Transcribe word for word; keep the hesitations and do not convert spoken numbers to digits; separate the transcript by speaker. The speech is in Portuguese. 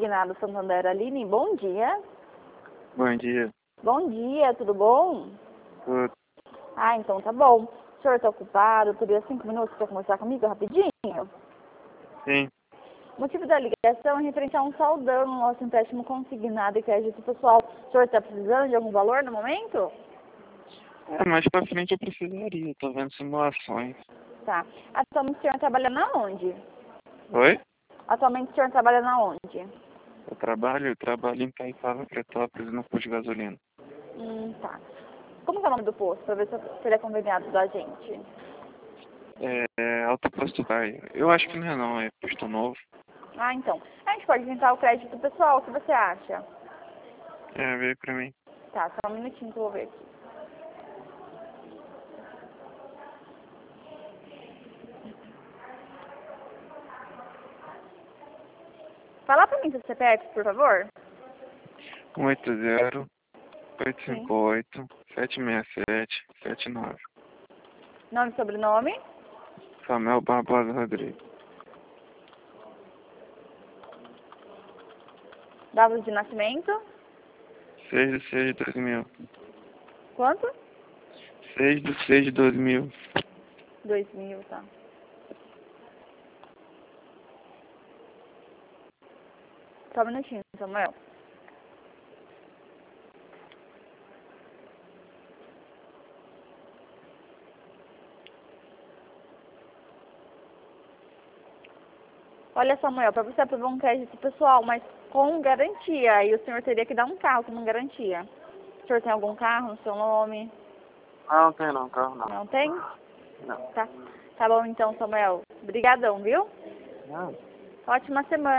Speaker 1: Consignado Santander, Aline, bom dia.
Speaker 2: Bom dia.
Speaker 1: Bom dia, tudo bom?
Speaker 2: Tudo.
Speaker 1: Ah, então tá bom. O senhor tá ocupado? Teria cinco minutos para conversar comigo rapidinho?
Speaker 2: Sim.
Speaker 1: O motivo da ligação é referente a um saldão no nosso empréstimo consignado e crédito pessoal. O senhor está precisando de algum valor no momento?
Speaker 2: É, mais pra frente eu precisaria, tô vendo simulações.
Speaker 1: Tá. Atualmente o senhor trabalha na onde?
Speaker 2: Oi?
Speaker 1: Atualmente o senhor trabalha na onde?
Speaker 2: Eu trabalho, eu trabalho em Caipava, Pretópolis, no posto de gasolina.
Speaker 1: Hum, tá. Como que é o nome do posto? Para ver se eu- se ele é conveniado da gente.
Speaker 2: É, é Alto Posto Bairro. Eu acho que não é não, é posto novo.
Speaker 1: Ah, então. A gente pode tentar o crédito pessoal, o que você acha?
Speaker 2: É, veio pra mim.
Speaker 1: Tá, só um minutinho que eu vou ver aqui. Fala pra mim seu C P F, por favor.
Speaker 2: um oito zero, oito
Speaker 1: Sim.
Speaker 2: cinco oito, sete seis sete, sete nove.
Speaker 1: Nome e sobrenome.
Speaker 2: Samuel Barbosa Rodrigues.
Speaker 1: Data de nascimento.
Speaker 2: seis de seis de dois mil.
Speaker 1: Quanto?
Speaker 2: seis de seis de dois mil.
Speaker 1: Dois mil, tá. Só um minutinho, Samuel. Olha, Samuel, para você aprovar um crédito pessoal, mas com garantia, aí o senhor teria que dar um carro como garantia. O senhor tem algum carro no seu nome?
Speaker 2: Ah, não tem não, carro não.
Speaker 1: Não tem?
Speaker 2: Não.
Speaker 1: Tá. Tá bom então, Samuel. Obrigadão, viu?
Speaker 2: Não.
Speaker 1: Ótima semana.